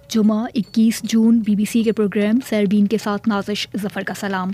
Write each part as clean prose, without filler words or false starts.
جمعہ 21 جون BBC کے programme سیربین کے ساتھ نازش ظفر کا سلام۔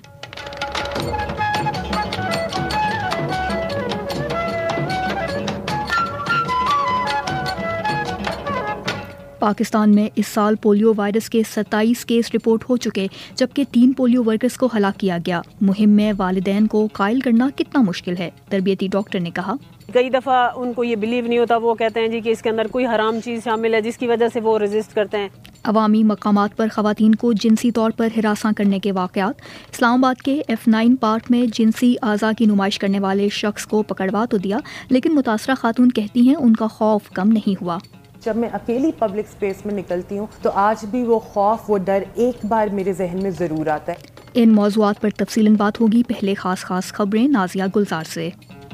پاکستان میں اس سال پولیو وائرس کے 27 کیس رپورٹ ہو چکے، جبکہ 3 پولیو ورکرز کو ہلاک کیا گیا۔ مہم میں والدین کو قائل کرنا کتنا مشکل ہے، تربیتی ڈاکٹر نے کہا۔ کئی دفعہ ان کو یہ بلیو نہیں ہوتا، وہ کہتے ہیں جی کہ اس کے اندر کوئی حرام چیز شامل ہے، جس کی وجہ سے وہ ریزسٹ کرتے ہیں۔ عوامی مقامات پر خواتین کو جنسی طور پر ہراساں کرنے کے واقعات۔ اسلام آباد کے F9 پارک میں جنسی اعضاء کی نمائش کرنے والے شخص کو پکڑوا تو دیا، لیکن متاثرہ خاتون کہتی ہیں ان کا خوف کم نہیں ہوا۔ جب میں اکیلی پبلک اسپیس میں نکلتی ہوں تو آج بھی وہ خوف، وہ ڈر ایک بار میرے ذہن میں ضرور آتا ہے۔ ان موضوعات پر تفصیلاً بات ہوگی، پہلے خاص خبریں نازیہ گلزار سے۔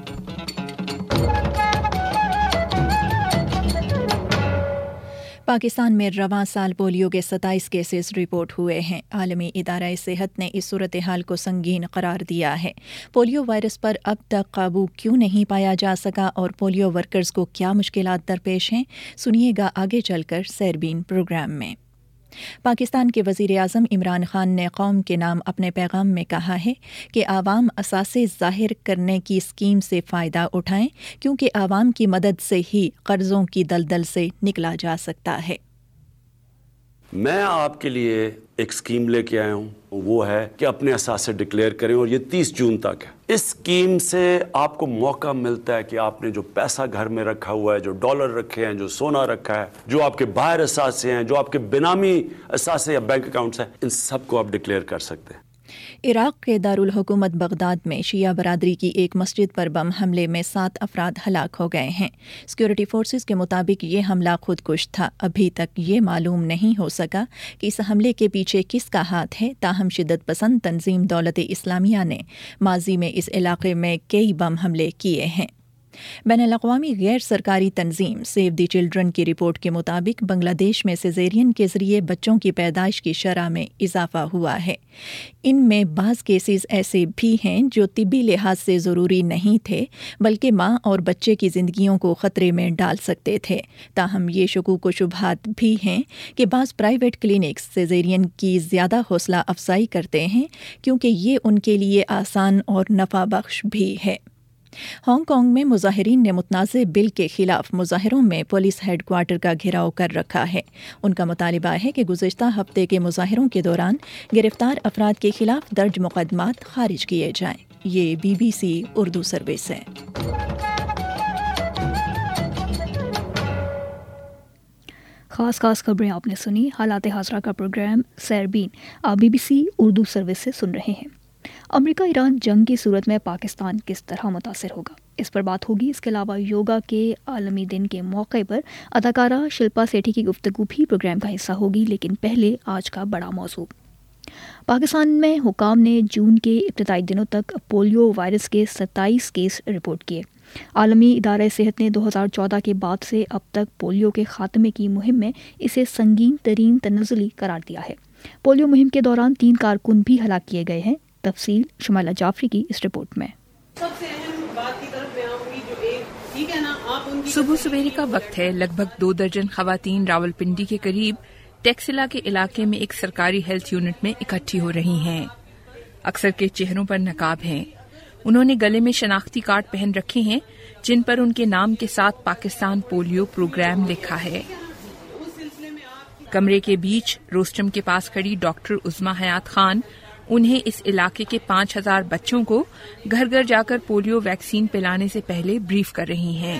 پاکستان میں رواں سال پولیو کے 27 کیسز رپورٹ ہوئے ہیں۔ عالمی ادارہ صحت نے اس صورتحال کو سنگین قرار دیا ہے۔ پولیو وائرس پر اب تک قابو کیوں نہیں پایا جا سکا اور پولیو ورکرز کو کیا مشکلات درپیش ہیں، سنیے گا آگے چل کر سیربین پروگرام میں۔ پاکستان کے وزیر اعظم عمران خان نے قوم کے نام اپنے پیغام میں کہا ہے کہ عوام اثاثے ظاہر کرنے کی اسکیم سے فائدہ اٹھائیں، کیونکہ عوام کی مدد سے ہی قرضوں کی دلدل سے نکلا جا سکتا ہے۔ میں آپ کے لیے ایک اسکیم لے کے آیا ہوں، وہ ہے کہ اپنے اثاثے ڈکلیئر کریں، اور یہ 30 جون تک ہے۔ اس اسکیم سے آپ کو موقع ملتا ہے کہ آپ نے جو پیسہ گھر میں رکھا ہوا ہے، جو ڈالر رکھے ہیں، جو سونا رکھا ہے، جو آپ کے باہر اثاثے ہیں، جو آپ کے بینامی اثاثے یا بینک اکاؤنٹس ہیں، ان سب کو آپ ڈکلیئر کر سکتے ہیں۔ عراق کے دارالحکومت بغداد میں شیعہ برادری کی ایک مسجد پر بم حملے میں 7 افراد ہلاک ہو گئے ہیں۔ سیکورٹی فورسز کے مطابق یہ حملہ خودکش تھا۔ ابھی تک یہ معلوم نہیں ہو سکا کہ اس حملے کے پیچھے کس کا ہاتھ ہے، تاہم شدت پسند تنظیم دولت اسلامیہ نے ماضی میں اس علاقے میں کئی بم حملے کیے ہیں۔ بین الاقوامی غیر سرکاری تنظیم سیو دی چلڈرن کی رپورٹ کے مطابق بنگلہ دیش میں سیزیرین کے ذریعے بچوں کی پیدائش کی شرح میں اضافہ ہوا ہے۔ ان میں بعض کیسز ایسے بھی ہیں جو طبی لحاظ سے ضروری نہیں تھے، بلکہ ماں اور بچے کی زندگیوں کو خطرے میں ڈال سکتے تھے۔ تاہم یہ شکوک و شبہات بھی ہیں کہ بعض پرائیویٹ کلینکس سیزیرین کی زیادہ حوصلہ افزائی کرتے ہیں، کیونکہ یہ ان کے لیے آسان اور نفع بخش بھی ہے۔ ہانگ کانگ میں مظاہرین نے متنازع بل کے خلاف مظاہروں میں پولیس ہیڈ کوارٹر کا گھیراؤ کر رکھا ہے۔ ان کا مطالبہ ہے کہ گزشتہ ہفتے کے مظاہروں کے دوران گرفتار افراد کے خلاف درج مقدمات خارج کیے جائیں۔ یہ BBC اردو سروس ہے۔ خاص خبریں آپ نے سنی۔ حالات حاضرہ کا پروگرام سیربین آپ BBC اردو سروس سے سن رہے ہیں۔ امریکہ ایران جنگ کی صورت میں پاکستان کس طرح متاثر ہوگا، اس پر بات ہوگی۔ اس کے علاوہ یوگا کے عالمی دن کے موقع پر اداکارہ شلپا سیٹھی کی گفتگو بھی پروگرام کا حصہ ہوگی، لیکن پہلے آج کا بڑا موضوع۔ پاکستان میں حکام نے جون کے ابتدائی دنوں تک پولیو وائرس کے 27 کیس رپورٹ کیے۔ عالمی ادارہ صحت نے 2014 کے بعد سے اب تک پولیو کے خاتمے کی مہم میں اسے سنگین ترین تنزلی قرار دیا ہے۔ پولیو مہم کے دوران 3 کارکن بھی ہلاک کیے گئے ہیں۔ تفصیل شمائلہ جعفری کی اس رپورٹ میں۔ صبح سویرے کا وقت ہے۔ لگ بھگ 2 درجن خواتین راولپنڈی کے قریب ٹیکسلا کے علاقے میں ایک سرکاری ہیلتھ یونٹ میں اکٹھی ہو رہی ہیں۔ اکثر کے چہروں پر نقاب ہیں۔ انہوں نے گلے میں شناختی کارڈ پہن رکھے ہیں جن پر ان کے نام کے ساتھ پاکستان پولیو پروگرام لکھا ہے۔ کمرے کے بیچ روسٹرم کے پاس کھڑی ڈاکٹر عظمیٰ حیات خان انہیں اس علاقے کے 5000 بچوں کو گھر گھر جا کر پولیو ویکسین پلانے سے پہلے بریف کر رہی ہیں۔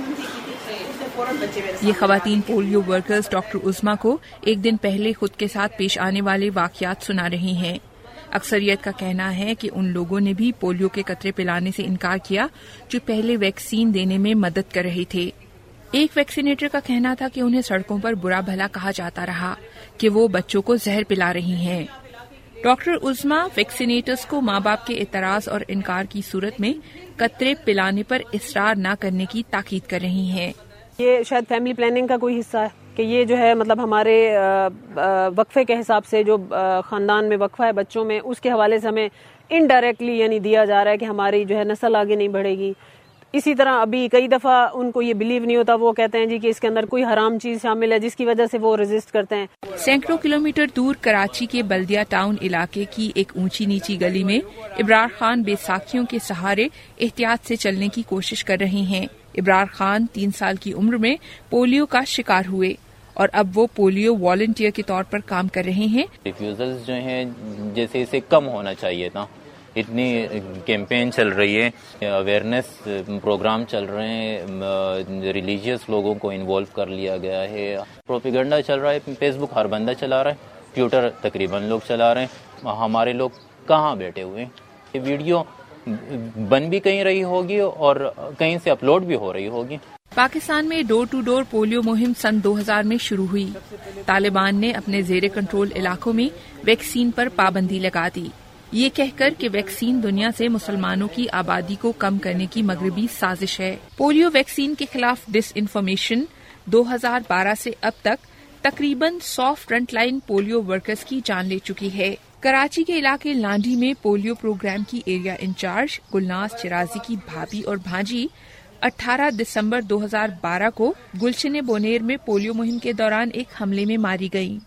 یہ خواتین پولیو ورکرز ڈاکٹر عظمیٰ کو ایک دن پہلے خود کے ساتھ پیش آنے والے واقعات سنا رہی ہیں۔ اکثریت کا کہنا ہے کہ ان لوگوں نے بھی پولیو کے قطرے پلانے سے انکار کیا جو پہلے ویکسین دینے میں مدد کر رہے تھے۔ ایک ویکسینیٹر کا کہنا تھا کہ انہیں سڑکوں پر برا بھلا کہا جاتا رہا کہ وہ بچوں کو زہر پلا رہی ہیں۔ ڈاکٹر عظمیٰ ویکسینیٹرز کو ماں باپ کے اعتراض اور انکار کی صورت میں قطرے پلانے پر اصرار نہ کرنے کی تاکید کر رہی ہیں۔ یہ شاید فیملی پلاننگ کا کوئی حصہ ہے کہ یہ جو ہے مطلب ہمارے وقفے کے حساب سے جو خاندان میں وقفہ ہے بچوں میں، اس کے حوالے سے ہمیں انڈائریکٹلی یعنی دیا جا رہا ہے کہ ہماری جو ہے نسل آگے نہیں بڑھے گی۔ اسی طرح ابھی کئی دفعہ ان کو یہ بلیو نہیں ہوتا، وہ کہتے ہیں جی کہ اس کے اندر کوئی حرام چیز شامل ہے، جس کی وجہ سے وہ ریزسٹ کرتے ہیں۔ سینکڑوں کلومیٹر دور کراچی کے بلدیہ ٹاؤن علاقے کی ایک اونچی نیچی گلی میں ابرار خان بیساکھیوں کے سہارے احتیاط سے چلنے کی کوشش کر رہے ہیں۔ ابرار خان 3 سال کی عمر میں پولیو کا شکار ہوئے اور اب وہ پولیو والنٹیئر کے طور پر کام کر رہے ہیں۔ ریفیوزلز جو ہیں جیسے اسے کم ہونا چاہیے تھا، اتنی کیمپین چل رہی ہے، اویئرنیس پروگرام چل رہے ہیں، ریلیجیس لوگوں کو انوالو کر لیا گیا ہے، پروپیگنڈا چل رہا ہے، فیس بک ہر بندہ چلا رہا ہے، ٹویٹر تقریباً لوگ چلا رہے ہیں، ہمارے لوگ کہاں بیٹھے ہوئے ہیں؟ یہ ویڈیو بن بھی کہیں رہی ہوگی اور کہیں سے اپلوڈ بھی ہو رہی ہوگی۔ پاکستان میں ڈور ٹو ڈور پولیو مہم سن 2000 میں شروع ہوئی۔ طالبان نے اپنے زیر کنٹرول علاقوں میں ویکسین پر پابندی لگا دی، یہ کہہ کر کہ ویکسین دنیا سے مسلمانوں کی آبادی کو کم کرنے کی مغربی سازش ہے۔ پولیو ویکسین کے خلاف ڈس انفارمیشن 2012 سے اب تک تقریباً 100 فرنٹ لائن پولیو ورکرز کی جان لے چکی ہے۔ کراچی کے علاقے لانڈھی میں پولیو پروگرام کی ایریا انچارج گلناز چرازی کی بھابھی اور بھانجی 18 دسمبر 2012 کو گلشن بونیر میں پولیو مہم کے دوران ایک حملے میں ماری گئیں۔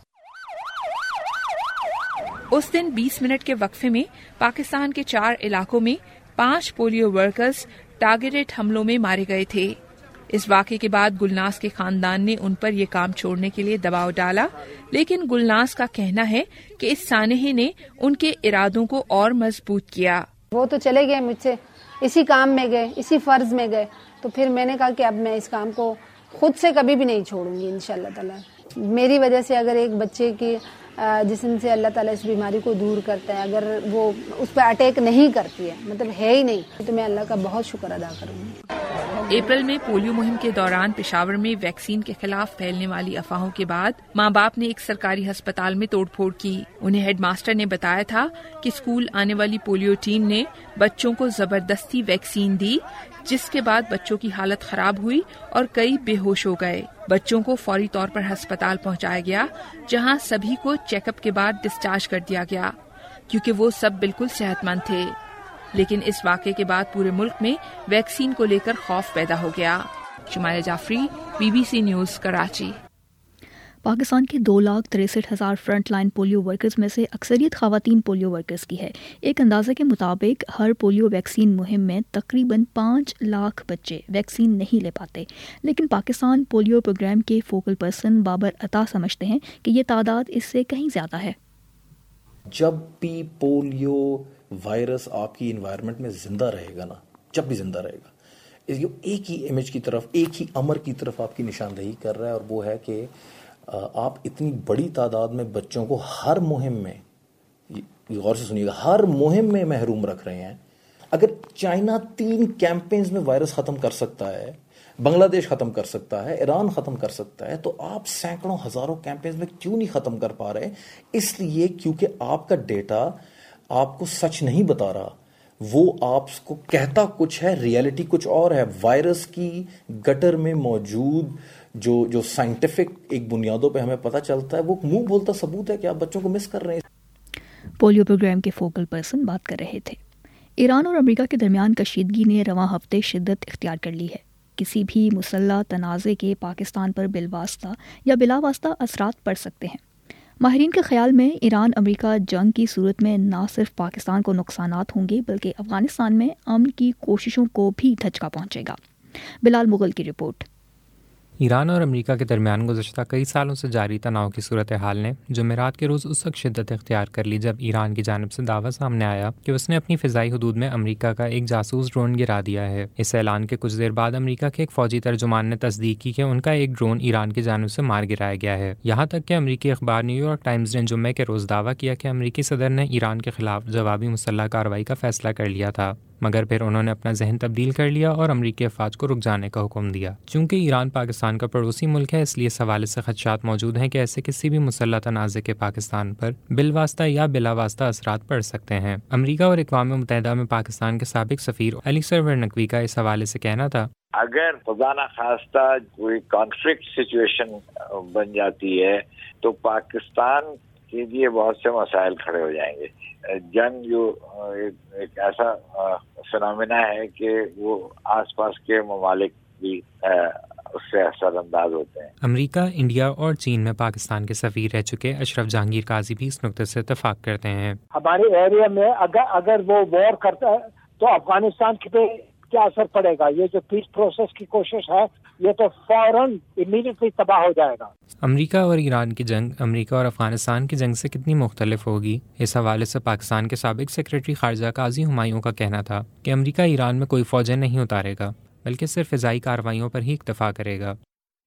اس دن 20 منٹ کے وقفے میں پاکستان کے 4 علاقوں میں 5 پولیو ورکرز ٹارگیٹڈ حملوں میں مارے گئے تھے۔ اس واقعے کے بعد گلناز کے خاندان نے ان پر یہ کام چھوڑنے کے لیے دباؤ ڈالا، لیکن گلناز کا کہنا ہے کہ اس سانحے نے ان کے ارادوں کو اور مضبوط کیا۔ وہ تو چلے گئے مجھ سے، اسی کام میں گئے، اسی فرض میں گئے، تو پھر میں نے کہا کہ اب میں اس کام کو خود سے کبھی بھی نہیں چھوڑوں گی انشاءاللہ تعالی۔ میری وجہ سے اگر ایک بچے کی جسم سے اللہ تعالیٰ اس بیماری کو دور کرتا ہے، اگر وہ اس پہ اٹیک نہیں کرتی ہے، مطلب ہے ہی نہیں، تو میں اللہ کا بہت شکر ادا کروں گی۔ اپریل میں پولیو مہم کے دوران پشاور میں ویکسین کے خلاف پھیلنے والی افواہوں کے بعد ماں باپ نے ایک سرکاری ہسپتال میں توڑ پھوڑ کی۔ انہیں ہیڈ ماسٹر نے بتایا تھا کہ اسکول آنے والی پولیو ٹیم نے بچوں کو زبردستی ویکسین دی، جس کے بعد بچوں کی حالت خراب ہوئی اور کئی بے ہوش ہو گئے۔ بچوں کو فوری طور پر ہسپتال پہنچایا گیا، جہاں سبھی کو چیک اپ کے بعد ڈسچارج کر دیا گیا کیونکہ وہ سب بالکل صحت مند تھے۔ لیکن اس واقعے کے بعد پورے ملک میں ویکسین کو لے کر خوف پیدا ہو گیا۔ Shumaila Jafri, BBC news, Karachi. پاکستان کے 2,63,000 فرنٹ لائن پولیو ورکرز میں سے اکثریت خواتین پولیو ورکرز کی ہے۔ ایک اندازے کے مطابق ہر پولیو ویکسین مہم میں تقریباً 5 لاکھ بچے ویکسین نہیں لے پاتے، لیکن پاکستان پولیو پروگرام کے فوکل پرسن بابر عطا سمجھتے ہیں کہ یہ تعداد اس سے کہیں زیادہ ہے۔ جب بھی پولیو وائرس آپ کی انوائرمنٹ میں زندہ رہے گا نا، جب بھی زندہ رہے گا، ایک ہی امیج کی طرف، ایک ہی امر کی طرف آپ کی نشاندہی کر رہا ہے، اور وہ ہے کہ آپ اتنی بڑی تعداد میں بچوں کو ہر مہم میں، غور سے سنیے گا، ہر مہم میں محروم رکھ رہے ہیں۔ اگر چائنا 3 کیمپینز میں وائرس ختم کر سکتا ہے، بنگلہ دیش ختم کر سکتا ہے، ایران ختم کر سکتا ہے، تو آپ سینکڑوں ہزاروں کیمپینز میں کیوں نہیں ختم کر پا رہے؟ اس لیے کیونکہ آپ کا ڈیٹا آپ کو سچ نہیں بتا رہا، وہ آپ کو کہتا کچھ ہے، ریئلٹی کچھ اور ہے۔ وائرس کی گٹر میں موجود جو سائنٹیفک ایک بنیادوں پہ ہمیں پتہ چلتا ہے، وہ منہ بولتا ثبوت ہے کہ آپ بچوں کو مس کر رہے ہیں۔ پولیو پروگرام کے فوکل پرسن بات کر رہے تھے۔ ایران اور امریکہ کے درمیان کشیدگی نے رواں ہفتے شدت اختیار کر لی ہے۔ کسی بھی مسلح تنازع کے پاکستان پر بالواسطہ یا بلا واسطہ اثرات پڑ سکتے ہیں۔ ماہرین کے خیال میں ایران امریکہ جنگ کی صورت میں نہ صرف پاکستان کو نقصانات ہوں گے بلکہ افغانستان میں امن کی کوششوں کو بھی دھچکا پہنچے گا۔ بلال مغل کی رپورٹ۔ ایران اور امریکہ کے درمیان گزشتہ کئی سالوں سے جاری تناؤ کی صورتحال نے جمعرات کے روز اس وقت شدت اختیار کر لی جب ایران کی جانب سے دعویٰ سامنے آیا کہ اس نے اپنی فضائی حدود میں امریکہ کا ایک جاسوس ڈرون گرا دیا ہے۔ اس اعلان کے کچھ دیر بعد امریکہ کے ایک فوجی ترجمان نے تصدیق کی کہ ان کا ایک ڈرون ایران کی جانب سے مار گرایا گیا ہے۔ یہاں تک کہ امریکی اخبار نیو یارک ٹائمز نے جمعے کے روز دعویٰ کیا کہ امریکی صدر نے ایران کے خلاف جوابی مسلح کارروائی کا فیصلہ کر لیا تھا، مگر پھر انہوں نے اپنا ذہن تبدیل کر لیا اور امریکی افواج کو رک جانے کا حکم دیا۔ چونکہ ایران پاکستان کا پڑوسی ملک ہے، اس لیے اس حوالے سے خدشات موجود ہیں کہ ایسے کسی بھی مسلح تنازع کے پاکستان پر بالواسطہ یا بلا واسطہ اثرات پڑ سکتے ہیں۔ امریکہ اور اقوام متحدہ میں پاکستان کے سابق سفیر الیسر ورنکوی کا اس حوالے سے کہنا تھا، اگر خدا نخواستہ کوئی کانفلکٹ سچویشن بن جاتی ہے تو پاکستان کے لیے بہت سے مسائل کھڑے ہو جائیں گے۔ جنگ جو ایک ایسا فنامنا ہے کہ وہ آس پاس کے ممالک بھی اس سے اثر انداز ہوتے ہیں. امریکہ، انڈیا اور چین میں پاکستان کے سفیر رہ چکے اشرف جہانگیر قاضی بھی اس نقطے سے اتفاق کرتے ہیں. ہمارے ایریا میں اگر وہ وار کرتا ہے تو افغانستان پہ کیا اثر پڑے گا؟ یہ جو پیس پروسیس کی کوشش ہے یہ تو فوراً امیڈیٹلی تباہ ہو جائے گا. امریکہ اور ایران کی جنگ امریکہ اور افغانستان کی جنگ سے کتنی مختلف ہوگی؟ اس حوالے سے پاکستان کے سابق سیکرٹری خارجہ قاضی ہمایوں کا کہنا تھا کہ امریکہ ایران میں کوئی فوجیں نہیں اتارے گا بلکہ صرف فضائی کارروائیوں پر ہی اکتفا کرے گا.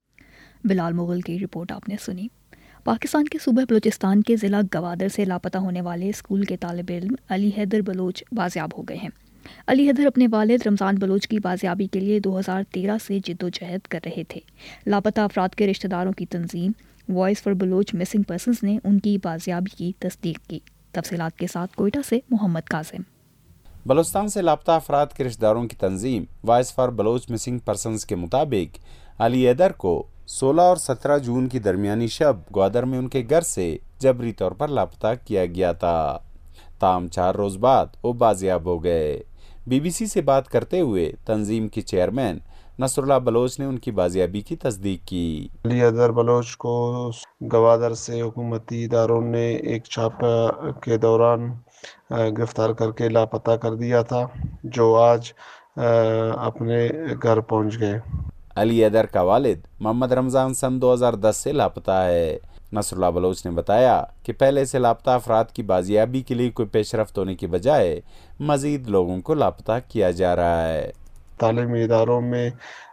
بلال مغل کی رپورٹ آپ نے سنی. پاکستان کے صوبہ بلوچستان کے ضلع گوادر سے لاپتہ ہونے والے اسکول کے طالب علم علی حیدر بلوچ بازیاب ہو گئے ہیں. علی حیدر اپنے والد رمضان بلوچ کی بازیابی کے لیے 2013 سے جدوجہد کر رہے تھے. لاپتہ افراد کے رشتہ داروں کی تنظیم voice for Baloch missing persons نے ان کی بازیابی کی تصدیق کی. تفصیلات کے ساتھ کوئٹہ سے محمد کاظم. بلوچستان سے لاپتہ افراد کے رشتہ داروں کی تنظیم voice for Baloch missing persons کے مطابق علی حیدر کو 16 اور 17 جون کی درمیانی شب گوادر میں ان کے گھر سے جبری طور پر لاپتہ کیا گیا تھا. تاہم 4 روز بعد وہ بازیاب ہو گئے. بی بی سی سے بات کرتے ہوئے تنظیم کے چیئرمین نصر اللہ بلوچ نے ان کی بازیابی کی تصدیق کی. علی حیدر بلوچ کو گوادر سے حکومتی اداروں نے ایک چھاپہ کے دوران گرفتار کر کے لاپتہ کر دیا تھا جو آج اپنے گھر پہنچ گئے. علی حیدر کا والد محمد رمضان سن 2010 سے لاپتہ ہے. نصر اللہ بلوچ نے بتایا کہ پہلے سے لاپتہ افراد کی بازیابی کے لیے کوئی پیش رفت ہونے کی بجائے مزید لوگوں کو لاپتہ کیا جا رہا ہے. تعلیمی اداروں میں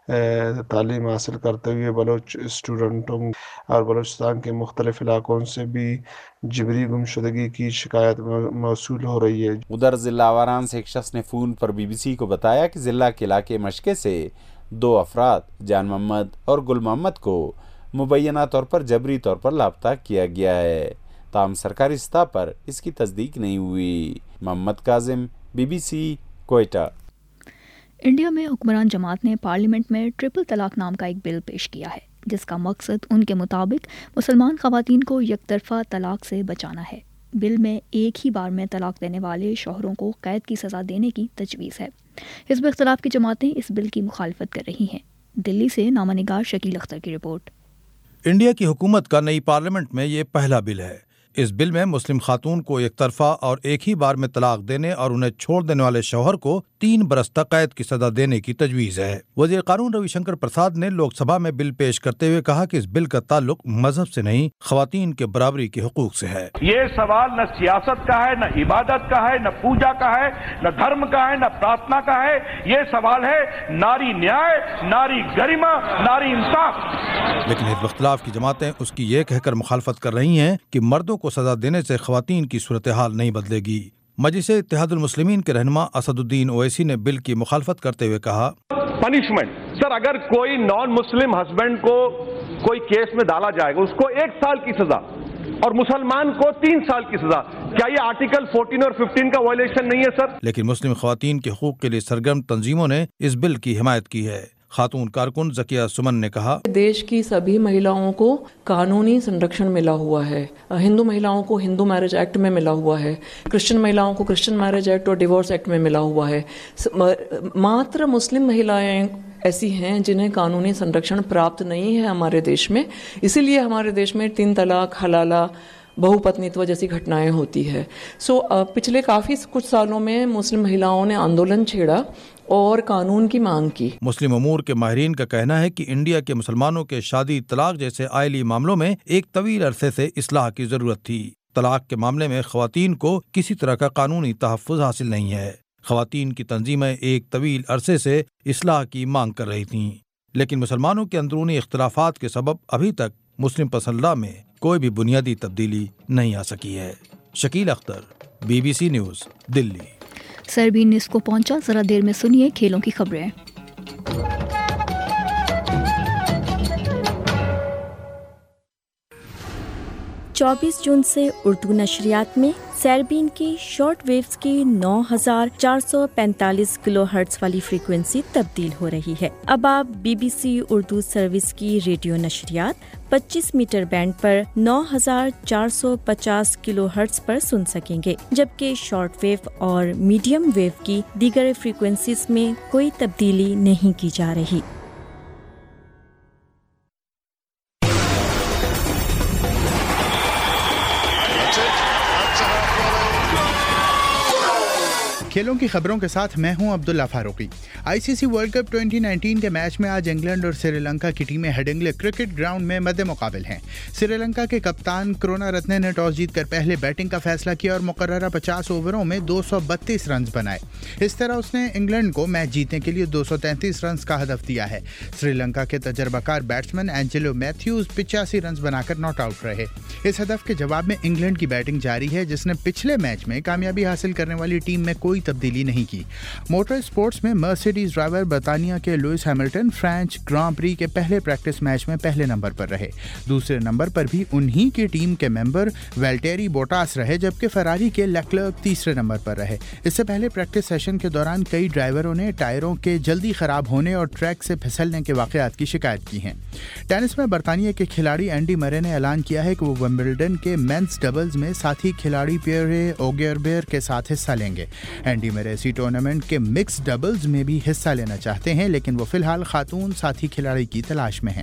تعلیم حاصل کرتے ہوئے بلوچ اسٹوڈنٹوں اور بلوچستان کے مختلف علاقوں سے بھی جبری گمشدگی کی شکایت موصول ہو رہی ہے. ادھر ضلع آواران سے ایک شخص نے فون پر بی بی سی کو بتایا کہ ضلع کے علاقے مشکے سے 2 افراد جان محمد اور گل محمد کو مبینہ طور پر جبری طور پر لاپتہ کیا گیا ہے. تاہم سرکاری سطح پر اس کی تصدیق نہیں ہوئی. Muhammad Kazim, B B C, Quetta. India میں حکمران جماعت نے پارلیمنٹ میں ٹرپل طلاق نام کا ایک بل پیش کیا ہے جس کا مقصد ان کے مطابق مسلمان خواتین کو یک طرفہ طلاق سے بچانا ہے. بل میں ایک ہی بار میں طلاق دینے والے شوہروں کو قید کی سزا دینے کی تجویز ہے. حزب اختلاف کی جماعتیں اس بل کی مخالفت کر رہی ہیں. دلی سے نامہ نگار شکیل اختر کی رپورٹ. انڈیا کی حکومت کا نئی پارلیمنٹ میں یہ پہلا بل ہے. اس بل میں مسلم خاتون کو ایک طرفہ اور ایک ہی بار میں طلاق دینے اور انہیں چھوڑ دینے والے شوہر کو 3 برس تک قید کی سزا دینے کی تجویز ہے. وزیر قانون روی شنکر پرساد نے لوک سبھا میں بل پیش کرتے ہوئے کہا کہ اس بل کا تعلق مذہب سے نہیں، خواتین کے برابری کے حقوق سے ہے. یہ سوال نہ سیاست کا ہے، نہ عبادت کا ہے، نہ پوجا کا ہے، نہ دھرم کا ہے، نہ پرارتھنا کا ہے. یہ سوال ہے ناری نیائے، ناری گریما، ناری انصاف. لیکن حزب اختلاف کی جماعتیں اس کی یہ کہہ کر مخالفت کر رہی ہیں کہ مردوں کو سزا دینے سے خواتین کی صورتحال نہیں بدلے گی. مجلس اتحاد المسلمین کے رہنما اسد الدین اویسی نے بل کی مخالفت کرتے ہوئے کہا، پنشمنٹ سر، اگر کوئی نان مسلم ہسبینڈ کو کوئی کیس میں ڈالا جائے گا اس کو 1 سال کی سزا اور مسلمان کو 3 سال کی سزا. کیا یہ آرٹیکل 14 اور 15 کا وائلیشن نہیں ہے سر؟ لیکن مسلم خواتین کے حقوق کے لیے سرگرم تنظیموں نے اس بل کی حمایت کی ہے. خاتون کارکن زکیہ سمن نے کہا، دیش کی سبھی مہیلاؤں کو قانونی سنرکشن ملا ہوا ہے. ہندو مہیلاؤں کو ہندو میرج ایکٹ میں ملا ہوا ہے، کرسچن مہیلاؤں کو کرسچن میرج ایکٹ اور ڈیورس ایکٹ میں ملا ہوا ہے. ماتر مسلم مہیلائیں ایسی ہیں جنہیں قانونی سنرکشن پراپت نہیں ہے ہمارے دیش میں. اسی لیے ہمارے دیش میں 3 طلاق، حلالہ، بہو پتنیتو جیسی گھٹنائیں ہوتی ہے. پچھلے کافی کچھ سالوں میں مسلم مہیلاؤں نے آندولن چھیڑا اور قانون کی مانگ کی. مسلم امور کے ماہرین کا کہنا ہے کہ انڈیا کے مسلمانوں کے شادی طلاق جیسے آئلی معاملوں میں ایک طویل عرصے سے اصلاح کی ضرورت تھی. طلاق کے معاملے میں خواتین کو کسی طرح کا قانونی تحفظ حاصل نہیں ہے. خواتین کی تنظیمیں ایک طویل عرصے سے اصلاح کی مانگ کر رہی تھیں، لیکن مسلمانوں کے اندرونی اختلافات کے سبب ابھی تک مسلم پسندہ میں کوئی بھی بنیادی تبدیلی نہیں آ سکی ہے. Shakeel Akhtar, B B C news, Delhi. سربین اس کو پہنچا، ذرا دیر میں سنیے کھیلوں کی خبریں. 24 जून से उर्दू नशरियात में सैरबीन की शॉर्ट वेव्स की 9445 किलोहर्ट्ज वाली फ्रीक्वेंसी तब्दील हो रही है। अब आप BBC उर्दू सर्विस की रेडियो नशरियात 25 मीटर बैंड पर 9450 किलोहर्ट्ज पर सुन सकेंगे, जबकि शॉर्ट वेव और मीडियम वेव की दीगर फ्रीक्वेंसीज में कोई तब्दीली नहीं की जा रही। खेलों की खबरों के साथ मैं हूं Abdullah Farooqui. ICC world cup 2019 के मैच में आज इंग्लैंड और श्रीलंका की टीमें हेडिंग्ले क्रिकेट ग्राउंड में मद्दे मुकाबिल हैं। श्रीलंका के कप्तान करुणारत्ने ने टॉस जीतकर पहले बैटिंग का फैसला किया और मुकर्ररा 50 ओवरों में 232 रन बनाए। इस तरह उसने इंग्लैंड को मैच जीतने के लिए 233 रन का हदफ दिया है। श्रीलंका के तजर्बाकार बैट्समैन एंजेलो मैथ्यूज 85 रन बनाकर नॉट आउट रहे। इस हदफ के जवाब में इंग्लैंड की बैटिंग जारी है, जिसने पिछले मैच में कामयाबी हासिल करने वाली टीम में कोई तब्दीली नहीं की। मोटर स्पोर्ट्स में मर्सिडीज ड्राइवर बर्तानिया के Lewis Hamilton French Grand के पहले प्रैक्टिस मैच में पहले नंबर पर रहे। दूसरे नंबर पर भी उन्हीं की टीम के मेंबर वेल्टेरी बोटास रहे, जबकि फरारी के लेक्लर्क तीसरे नंबर पर रहे। इससे पहले प्रैक्टिस सेशन के दौरान कई ड्राइवरों ने टायरों के जल्दी खराब होने और ट्रैक से फिसलने के वाकयात की शिकायत की है। टेनिस में बर्तानिया के खिलाड़ी एंडी मरे ने ऐलान किया है कि वो विंबलडन के मेंस डबल्स में साथी खिलाड़ी पियरे ओगियरबेर के साथ हिस्सा लेंगे। एंडी मरे इसी टूर्नामेंट के मिक्स डबल्स में भी हिस्सा लेना चाहते हैं, लेकिन वो फिलहाल खातून साथी खिलाड़ी की तलाश में हैं।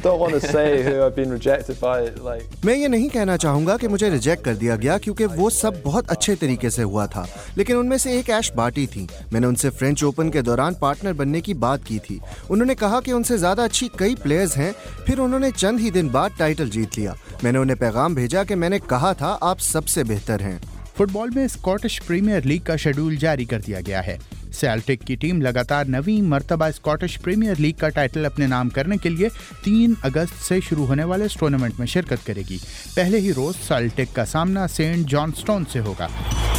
मैं ये नहीं कहना चाहूँगा कि मुझे रिजेक्ट कर दिया गया, क्योंकि वो सब बहुत अच्छे तरीके से हुआ था, लेकिन उनमें से एक ऐश बार्टी थी। मैंने उनसे फ्रेंच ओपन के दौरान पार्टनर बनने की बात की थी। उन्होंने कहा कि उनसे ज़्यादा अच्छी कई प्लेयर्स हैं, फिर उन्होंने चंद ही दिन बाद टाइटल जीत लिया। मैंने उन्हें पैगाम भेजा कि मैंने कहा था आप सबसे बेहतर हैं। फुटबॉल में स्कॉटिश प्रीमियर लीग का शेड्यूल जारी कर दिया गया है। सेल्टिक की टीम लगातार 9वीं मर्तबा स्कॉटिश प्रीमियर लीग का टाइटल अपने नाम करने के लिए 3 अगस्त से शुरू होने वाले इस टूर्नामेंट में शिरकत करेगी। पहले ही रोज सेल्टिक का सामना सेंट जॉनस्टोन से होगा।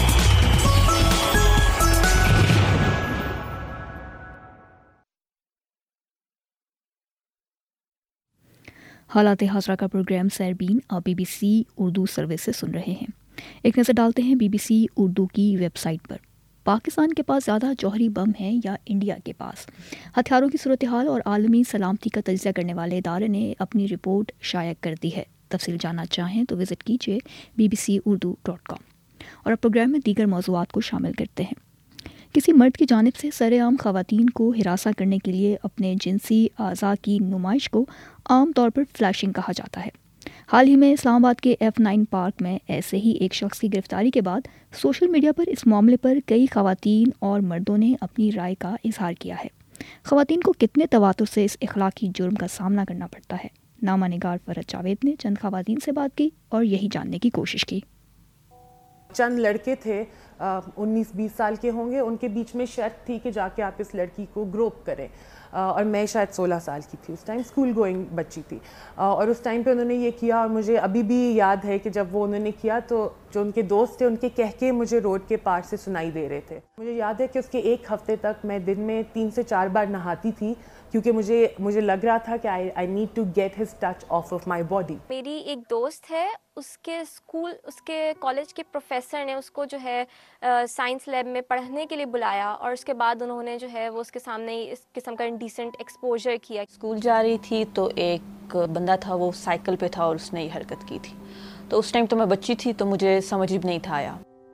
हालात हाज़रा का प्रोग्राम सैरबीन आप BBC उर्दू सर्विस से सुन रहे हैं। एक नज़र डालते हैं BBC उर्दू की वेबसाइट पर। पाकिस्तान के पास ज़्यादा जौहरी बम है या इंडिया के पास? हथियारों की सूरत हाल और आलमी सलामती का तज्ज़िया करने वाले इदारे ने अपनी रिपोर्ट शाया कर दी है। तफसील जानना चाहें तो विज़िट कीजिए bbcurdu.com। और अब प्रोग्राम में दीगर मौज़ूआत को शामिल करते हैं। किसी मर्द की जानिब से सरेआम ख़वातीन को हिरासा करने के लिए अपने जिनसी आज़ा की नुमाइश को आम तौर पर फ्लैशिंग कहा जाता है। हाल ही में इस्लामाबाद के F9 पार्क में ऐसे ही एक शख्स की गिरफ्तारी के बाद सोशल मीडिया पर इस मामले पर कई ख़वातीन और मर्दों ने अपनी राय का इजहार किया है। ख़वातीन को कितने तवातुर से इस इखलाकी जुर्म का सामना करना पड़ता है? नामा निगार फरहत जावेद ने चंद ख़वातीन से बात की और यही जानने की कोशिश की। चंद लड़के थे 19-20 साल के होंगे, उनके बीच में शर्त थी कि जाके आप इस लड़की को ग्रोप करें। और मैं शायद 16 साल की थी उस टाइम, स्कूल गोइंग बच्ची थी। और उस टाइम पे उन्होंने ये किया और मुझे अभी भी याद है कि जब वो उन्होंने किया तो जो उनके दोस्त थे उनके कह के मुझे रोड के पार से सुनाई दे रहे थे। मुझे याद है कि उसके एक हफ्ते तक मैं दिन में 3 से 4 बार नहाती थी, क्योंकि मुझे लग रहा था कि I need to get his touch off off my body. मेरी एक दोस्त है, उसके कॉलेज के प्रोफेसर ने उसको जो है साइंस लैब में पढ़ने के लिए बुलाया और उसके बाद उन्होंने जो है वो उसके सामने इस किस्म का इंडिसेंट एक्सपोजर किया। स्कूल जा रही थी तो एक बंदा था, वो साइकिल पे था और उसने ये हरकत की थी। तो उस टाइम तो मैं बच्ची थी तो मुझे समझ भी नहीं था आया।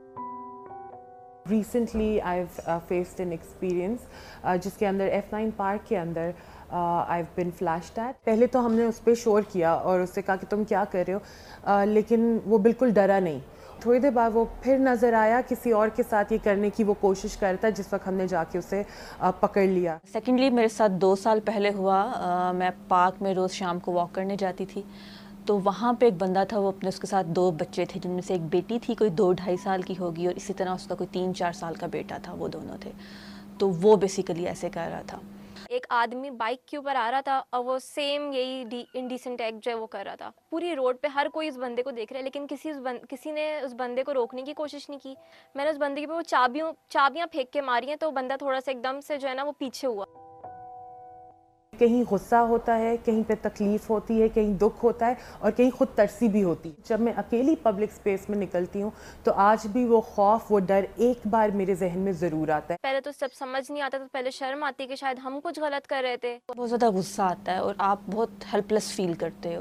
Recently I've faced an experience जिसके अंदर F9 पार्क के अंदर I've been flashed at। पहले तो हमने उस पर शोर किया और उससे कहा कि तुम क्या कर रहे हो, लेकिन वो बिल्कुल डरा नहीं। थोड़ी देर बाद वो फिर नज़र आया किसी और के साथ ये करने की वो कोशिश करता, जिस वक्त हमने जाके उसे पकड़ लिया। सेकेंडली मेरे साथ 2 साल पहले हुआ। मैं पार्क में रोज़ शाम को वॉक करने जाती थी, तो वहाँ पे एक बंदा था, वो अपने उसके साथ 2 बच्चे थे, जिनमें से एक बेटी थी कोई 2-2.5 साल की होगी और इसी तरह उसका कोई 3-4 साल का बेटा था, वो दोनों थे। तो वो बेसिकली ऐसे कर रहा था। एक आदमी बाइक के ऊपर आ रहा था और वो सेम यही इंडिसेंट एक्ट जो है वो कर रहा था। पूरी रोड पे हर कोई उस बंदे को देख रहा है, लेकिन किसी ने उस बंदे को रोकने की कोशिश नहीं की। मैंने उस बंदे के पे वो चाबियाँ फेंक के मारी हैं, तो बंदा थोड़ा सा एकदम से जो है ना वो पीछे हुआ। کہیں غصہ ہوتا ہے, کہیں پہ تکلیف ہوتی ہے, کہیں دکھ ہوتا ہے اور کہیں خود ترسی بھی ہوتی ہے. جب میں اکیلی پبلک اسپیس میں نکلتی ہوں تو آج بھی وہ خوف, وہ ڈر ایک بار میرے ذہن میں ضرور آتا ہے. پہلے تو سب سمجھ نہیں آتا, تو پہلے شرم آتی کہ شاید ہم کچھ غلط کر رہے تھے. بہت زیادہ غصہ آتا ہے اور آپ بہت ہیلپ لیس فیل کرتے ہو.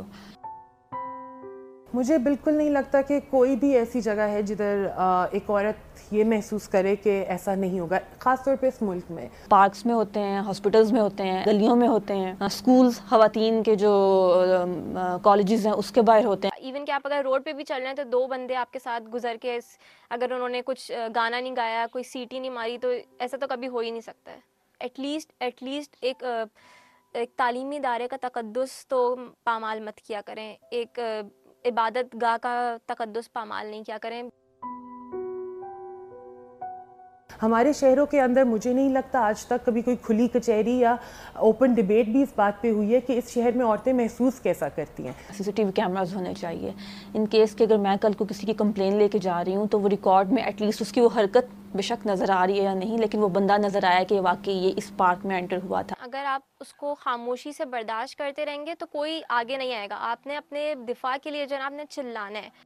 مجھے بالکل نہیں لگتا کہ کوئی بھی ایسی جگہ ہے جدھر ایک عورت یہ محسوس کرے کہ ایسا نہیں ہوگا, خاص طور پہ اس ملک میں. پارکس میں ہوتے ہیں, ہاسپٹلز میں ہوتے ہیں, گلیوں میں ہوتے ہیں, اسکولز, خواتین کے جو کالجز ہیں اس کے باہر ہوتے ہیں. ایون کہ آپ اگر روڈ پہ بھی چل رہے ہیں تو 2 بندے آپ کے ساتھ گزر کے اگر انہوں نے کچھ گانا نہیں گایا, کوئی سیٹی نہیں ماری, تو ایسا تو کبھی ہو ہی نہیں سکتا ہے. ایٹ لیسٹ ایک تعلیمی ادارے کا تقدس تو پامال مت کیا کریں, ایک عبادت گاہ کا تقدس پامال نہیں کیا کریں. ہمارے شہروں کے اندر مجھے نہیں لگتا آج تک کبھی کوئی کھلی کچہری یا اوپن ڈیبیٹ بھی اس بات پہ ہوئی ہے کہ اس شہر میں عورتیں محسوس کیسا کرتی ہیں. CCTV کیمراز ہونے چاہیے ان کیس کہ اگر میں کل کو کسی کی کمپلین لے کے جا رہی ہوں تو وہ ریکارڈ میں ایٹ لیسٹ اس کی وہ حرکت بے شک نظر آ رہی ہے یا نہیں, لیکن وہ بندہ نظر آیا کہ واقعی یہ اس پارک میں انٹر ہوا تھا. اگر آپ اس کو خاموشی سے برداشت کرتے رہیں گے تو کوئی آگے نہیں آئے گا. آپ نے اپنے دفاع کے لیے جناب نے چلانا ہے,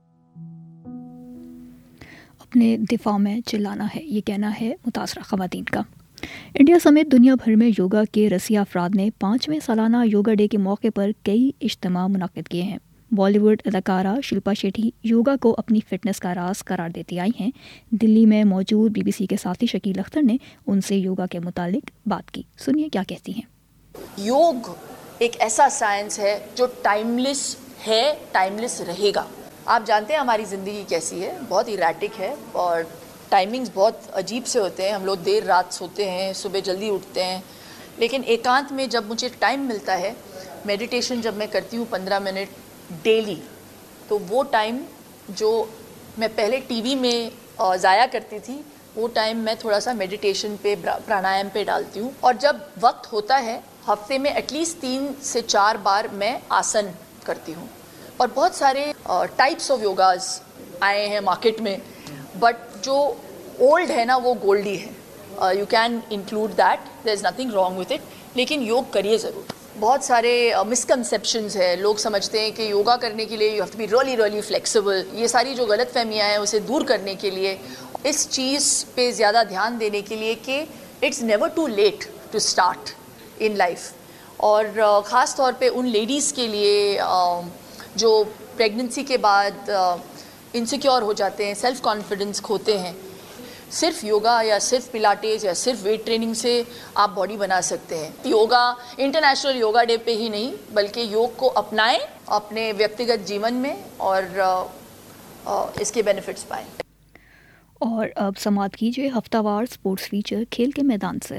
اپنے دفاع میں چلانا ہے, یہ کہنا ہے متاثرہ خواتین کا. انڈیا سمیت دنیا بھر میں یوگا کے رسی افراد نے 5ویں سالانہ یوگا ڈے کے موقع پر کئی اجتماع منعقد کیے ہیں. بالی ووڈ اداکارہ شلپا شیٹھی یوگا کو اپنی فٹنس کا راز قرار دیتی آئی ہیں. دلی میں موجود BBC کے ساتھی شکیل اختر نے ان سے یوگا کے متعلق بات کی. سنیے کیا کہتی ہیں. یوگ ایک ایسا سائنس ہے جو ٹائملیس ہے, ٹائملیس رہے گا. آپ جانتے ہیں ہماری زندگی کیسی ہے, بہت ایریٹک ہے اور ٹائمنگز بہت عجیب سے ہوتے ہیں. ہم لوگ دیر رات سوتے ہیں, صبح جلدی اٹھتے ہیں, لیکن ایکانت میں جب مجھے ٹائم ملتا ہے, میڈیٹیشن جب میں کرتی ہوں 15 منٹ ڈیلی, تو وہ ٹائم جو میں پہلے ٹی وی میں ضائع کرتی تھی وہ ٹائم میں تھوڑا سا میڈیٹیشن پہ, پرانایام پہ ڈالتی ہوں. اور جب وقت ہوتا ہے ہفتے میں ایٹ لیسٹ 3 سے 4 بار میں آسن کرتی ہوں. اور بہت سارے ٹائپس آف یوگاز آئے ہیں مارکیٹ میں, بٹ جو اولڈ ہے نا وہ گولڈی ہے. You can include that, there is nothing wrong with it, لیکن یوگ کریے ضرور. بہت سارے مسکنسیپشنز ہیں, لوگ سمجھتے ہیں کہ یوگا کرنے کے لیے you have to be really flexible. یہ ساری جو غلط فہمیاں ہیں اسے دور کرنے کے لیے, اس چیز پہ زیادہ دھیان دینے کے لیے کہ it's never too late to start in life. اور خاص طور پہ ان لیڈیز کے لیے جو پریگننسی کے بعد انسیکیور ہو جاتے ہیں, سیلف کانفیڈنس کھوتے ہیں. صرف یوگا یا صرف پلاٹیز یا صرف ویٹ ٹریننگ سے آپ باڈی بنا سکتے ہیں. یوگا انٹرنیشنل یوگا ڈے پہ ہی نہیں بلکہ یوگ کو اپنائیں اپنے ویکتیگت جیون میں اور اس کے بینیفٹس پائیں. اور اب سماعت کیجیے ہفتہ وار سپورٹس فیچر کھیل کے میدان سے.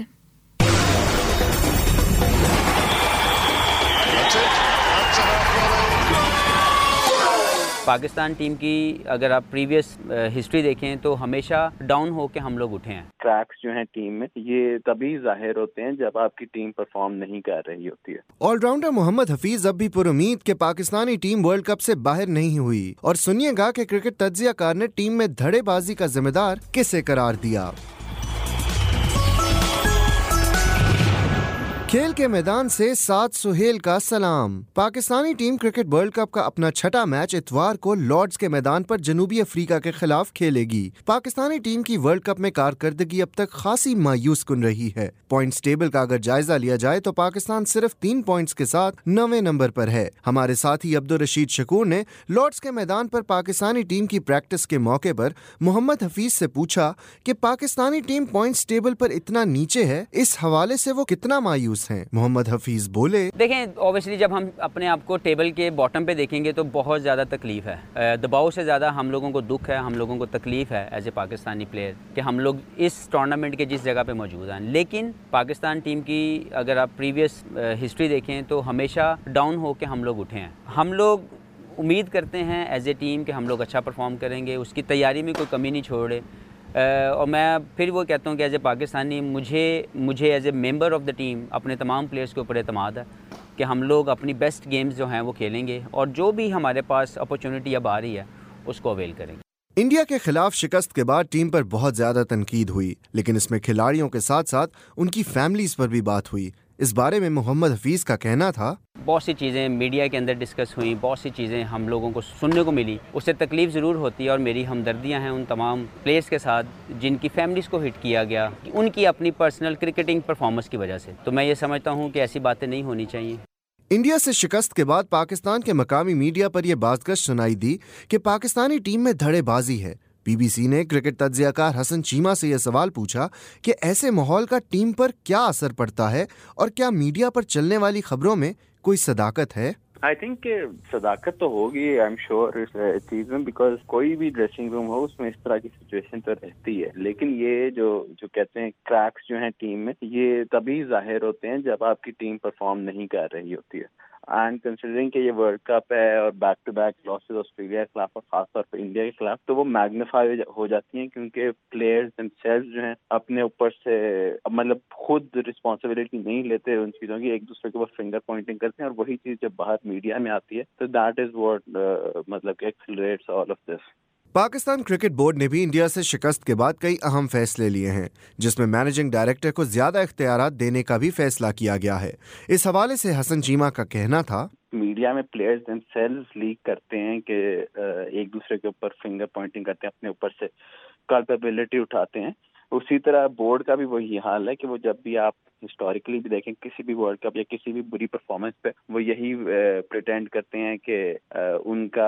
پاکستان ٹیم کی اگر آپ پریویس ہسٹری دیکھیں تو ہمیشہ ڈاؤن ہو کے ہم لوگ اٹھے ہیں. کریکس جو ہیں ٹیم میں یہ تبھی ظاہر ہوتے ہیں جب آپ کی ٹیم پرفارم نہیں کر رہی ہوتی ہے. آل راؤنڈر محمد حفیظ اب بھی پر امید کہ پاکستانی ٹیم ورلڈ کپ سے باہر نہیں ہوئی, اور سنیے گا کہ کرکٹ تجزیہ کار نے ٹیم میں دھڑے بازی کا ذمہ دار کسے قرار دیا. کھیل کے میدان سے سعد سہیل کا سلام. Pakistani team cricket world cup کا اپنا چھٹا میچ اتوار کو لارڈز کے میدان پر جنوبی افریقہ کے خلاف کھیلے گی. پاکستانی ٹیم کی ورلڈ کپ میں کارکردگی اب تک خاصی مایوس کن رہی ہے. پوائنٹس ٹیبل کا اگر جائزہ لیا جائے تو پاکستان صرف 3 پوائنٹس کے ساتھ 9ویں نمبر پر ہے. ہمارے ساتھی عبدالرشید شکور نے لارڈز کے میدان پر پاکستانی ٹیم کی پریکٹس کے موقع پر محمد حفیظ سے پوچھا کہ پاکستانی ٹیم پوائنٹس ٹیبل پر اتنا نیچے ہے, اس حوالے سے وہ کتنا مایوس ہیں. محمد حفیظ بولے, دیکھیں اوبیسلی جب ہم اپنے آپ کو ٹیبل کے باٹم پہ دیکھیں گے تو بہت زیادہ تکلیف ہے. دباؤ سے زیادہ ہم لوگوں کو دکھ ہے, ہم لوگوں کو تکلیف ہے ایز اے پاکستانی پلیئر کہ ہم لوگ اس ٹورنامنٹ کے جس جگہ پہ موجود ہیں. لیکن پاکستان ٹیم کی اگر آپ پریویس ہسٹری دیکھیں تو ہمیشہ ڈاؤن ہو کے ہم لوگ اٹھے ہیں. ہم لوگ امید کرتے ہیں ایز اے ٹیم کہ ہم لوگ اچھا پرفارم کریں گے, اس کی تیاری میں کوئی کمی نہیں چھوڑے. اور میں پھر وہ کہتا ہوں کہ ایز اے پاکستانی مجھے as a member of the team اپنے تمام پلیئرز کے اوپر اعتماد ہے کہ ہم لوگ اپنی بیسٹ گیمز جو ہیں وہ کھیلیں گے, اور جو بھی ہمارے پاس اپرچونٹی اب آ رہی ہے اس کو اویل کریں گے. انڈیا کے خلاف شکست کے بعد ٹیم پر بہت زیادہ تنقید ہوئی, لیکن اس میں کھلاڑیوں کے ساتھ ساتھ ان کی فیملیز پر بھی بات ہوئی. इस बारे में मोहम्मद हफीज का कहना था, बहुत सी चीज़ें मीडिया के अंदर डिस्कस हुई, बहुत सी चीज़ें हम लोगों को सुनने को मिली, उससे तकलीफ़ ज़रूर होती है और मेरी हमदर्दियां हैं उन तमाम प्लेयर्स के साथ जिनकी फैमिलीज़ को हिट किया गया उनकी अपनी पर्सनल क्रिकेटिंग परफॉर्मेंस की वजह से। तो मैं ये समझता हूँ कि ऐसी बातें नहीं होनी चाहिए। इंडिया से शिकस्त के बाद पाकिस्तान के मकामी मीडिया पर यह बातगश सुनाई दी कि पाकिस्तानी टीम में धड़ेबाजी है। बीबीसी ने क्रिकेट तज्जियाकार हसन चीमा से यह सवाल पूछा कि ऐसे माहौल का टीम पर क्या असर पड़ता है और क्या मीडिया पर चलने वाली खबरों में कोई सदाकत है। आई थिंक सदाकत तो होगी, आई एम श्योर इस चीज़ में, बिकॉज कोई भी ड्रेसिंग रूम हो उसमें इस तरह की सिचुएशन तो रहती है। लेकिन ये जो कहते हैं क्रैक्स जो हैं टीम में, ये तभी जाहिर होते हैं जब आपकी टीम परफॉर्म नहीं कर रही होती है। एंड कंसिडरिंग कि ये वर्ल्ड कप है और back to back losses Australia के खिलाफ और खासतौर पर इंडिया के खिलाफ, तो वो मैग्नीफाई हो जाती हैं क्योंकि प्लेयर्स देमसेल्व्स जो हैं अपने ऊपर से मतलब खुद रिस्पॉन्सिबिलिटी नहीं लेते उन चीज़ों की, एक दूसरे के ऊपर फिंगर पॉइंटिंग करते हैं और वही चीज़ जब बाहर मीडिया में आती है तो दैट इज व्हाट मतलब accelerates all of this. Pakistan cricket board ने भी इंडिया से शिकस्त के बाद कई अहम फैसले लिए हैं, जिसमें मैनेजिंग डायरेक्टर को ज्यादा इख्तियारात देने का भी फैसला किया गया है। इस हवाले से हसन चीमा का कहना था, मीडिया में प्लेयर्स देमसेल्व्स लीक करते हैं कि एक दूसरे के ऊपर फिंगर पॉइंटिंग करते हैं, अपने ऊपर से कल्पेबिलिटी उठाते हैं। उसी तरह बोर्ड का भी वही हाल है कि वो जब भी आप हिस्टोरिकली भी देखें किसी भी वर्ल्ड कप या किसी भी बुरी परफॉर्मेंस पे वो यही प्रिटेंड करते हैं कि उनका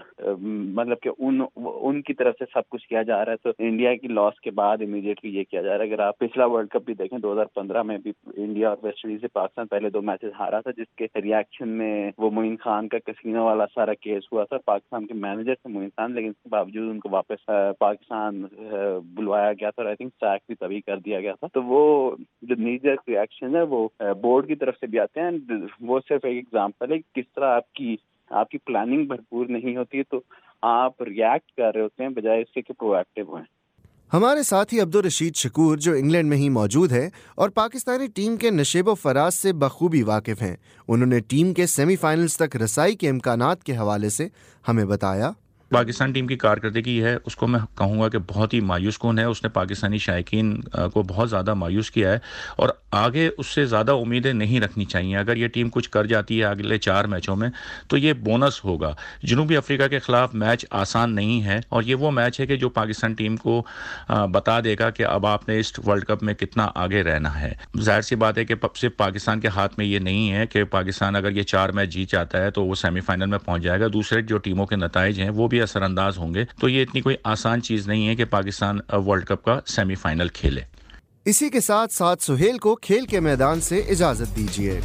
मतलब कि उनकी तरफ से सब कुछ किया जा रहा है। तो इंडिया की लॉस के बाद इमीडिएटली ये किया जा रहा है। अगर आप पिछला वर्ल्ड कप भी देखें 2015 में भी इंडिया और वेस्ट इंडीज से पाकिस्तान पहले 2 मैचेस हारा था, जिसके रिएक्शन में वो मोइन खान का कैसीनो वाला सारा केस हुआ था। पाकिस्तान के मैनेजर थे मोइन खान, लेकिन इसके बावजूद उनको वापस पाकिस्तान बुलवाया गया था और आई थिंक सैक भी तभी कर दिया गया था। तो वो जो नीजर रिएक्शन है वो बोर्ड की तरफ से भी आते हैं। वो सिर्फ एक एग्जांपल है कि किस तरह आपकी प्लानिंग भरपूर नहीं होती है तो आप रिएक्ट कर रहे होते हैं बजाय इसके कि प्रोएक्टिव हों। हमारे साथी अब्दुल रशीद शकूर जो इंग्लैंड में ही मौजूद है और पाकिस्तानी टीम के नशेबो फराज से बखूबी वाकिफ हैं, उन्होंने टीम के सेमीफाइनल्स तक रसाई के इम्कानात के हवाले से हमें बताया। पाकिस्तान टीम की कारकर्दगी है उसको मैं कहूँगा कि बहुत ही मायूस कौन है। उसने पाकिस्तानी शायकीन को बहुत ज़्यादा मायूस किया है और आगे उससे ज़्यादा उम्मीदें नहीं रखनी चाहिए। अगर ये टीम कुछ कर जाती है अगले 4 मैचों में तो ये बोनस होगा। जनूबी अफ्रीका के ख़िलाफ़ मैच आसान नहीं है और ये वो मैच है कि जो पाकिस्तान टीम को बता देगा कि अब आपने इस वर्ल्ड कप में कितना आगे रहना है। जाहिर सी बात है कि सिर्फ पाकिस्तान के हाथ में ये नहीं है कि पाकिस्तान अगर ये 4 मैच जीत जाता है तो वो सेमीफाइनल में पहुँच जाएगा। दूसरे जो टीमों के नताइज हैं वो भी असरअंदाज होंगे। तो ये इतनी कोई आसान चीज नहीं है कि पाकिस्तान वर्ल्ड कप का सेमीफाइनल खेले। इसी के साथ सुहेल को खेल के मैदान से इजाजत दीजिए।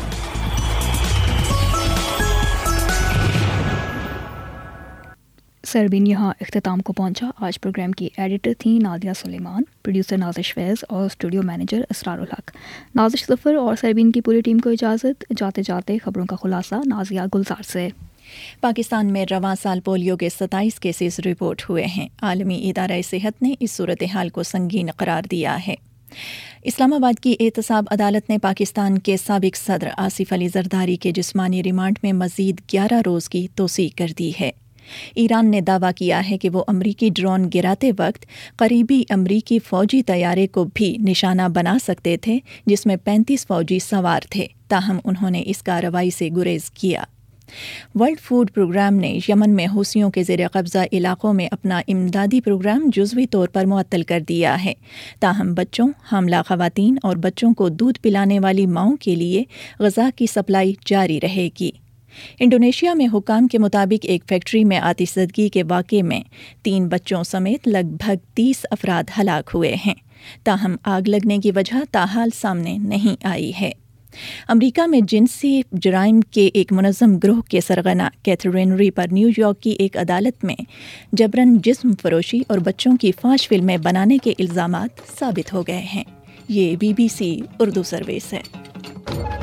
सरबीन यहाँ इख्तिताम को पहुंचा। आज प्रोग्राम की एडिटर थी नादिया सुलेमान, प्रोड्यूसर नाजिश फैज़ और स्टूडियो मैनेजर इसरारुल हक। नाजिश ज़फ़र और सरबीन की पूरी टीम को इजाज़त। जाते जाते खबरों का खुलासा नाजिया गुलजार से। पाकिस्तान में रवां साल पोलियो के 27 केसेस रिपोर्ट हुए हैं। आलमी इदारा सेहत ने इस सूरत हाल को संगीन करार दिया है। इस्लामाबाद की एहतसाब अदालत ने पाकिस्तान के साबिक सदर आसिफ अली जरदारी के जिस्मानी रिमांड में मज़ीद 11 रोज़ की तोसी कर दी है। ईरान ने दावा किया है कि वो अमरीकी ड्रोन गिराते वक्त करीबी अमरीकी फ़ौजी तैयारे को भी निशाना बना सकते थे जिसमें 35 फ़ौजी सवार थे, ताहम उन्होंने इस कार्रवाई से गुरेज किया। वर्ल्ड फूड प्रोग्राम ने यमन में हूसियों के ज़ेर कब्ज़ा इलाकों में अपना इमदादी प्रोग्राम जुज़वी तौर पर मुअत्तल कर दिया है, ताहम बच्चों, हामला ख़वातीन और बच्चों को दूध पिलाने वाली माओं के लिए ग़ज़ा की सप्लाई जारी रहेगी। इंडोनेशिया में हुकाम के मुताबिक एक फैक्ट्री में आतिशज़दगी के वाक़े में 3 बच्चों समेत लगभग 30 अफराद हलाक हुए हैं, ताहम आग लगने की वजह ताहाल सामने नहीं आई है। अमेरिका में जिनसी जराइम के एक मुनज़्ज़म ग्रोह के सरगना कैथरीन री पर न्यूयॉर्क की एक अदालत में जबरन जिस्म फरोशी और बच्चों की फाश फिल्में बनाने के इल्ज़ामात साबित हो गए हैं। ये BBC उर्दू सर्विस है।